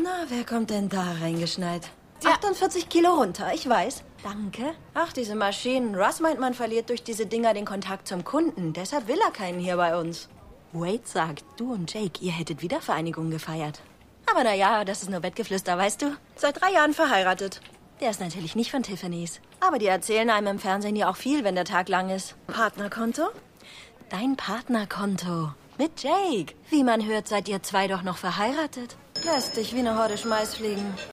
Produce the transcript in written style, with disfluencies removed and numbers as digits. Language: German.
Na, wer kommt denn da reingeschneit? 48 Kilo runter, ich weiß. Danke. Ach, diese Maschinen. Russ meint, man verliert durch diese Dinger den Kontakt zum Kunden. Deshalb will er keinen hier bei uns. Wade sagt, du und Jake, ihr hättet Wiedervereinigung gefeiert. Aber naja, das ist nur Bettgeflüster, weißt du? Seit 3 Jahren verheiratet. Der ist natürlich nicht von Tiffany's. Aber die erzählen einem im Fernsehen ja auch viel, wenn der Tag lang ist. Partnerkonto? Dein Partnerkonto. Mit Jake. Wie man hört, seid ihr 2 doch noch verheiratet. Lässt dich wie eine Horde Schmeiß fliegen.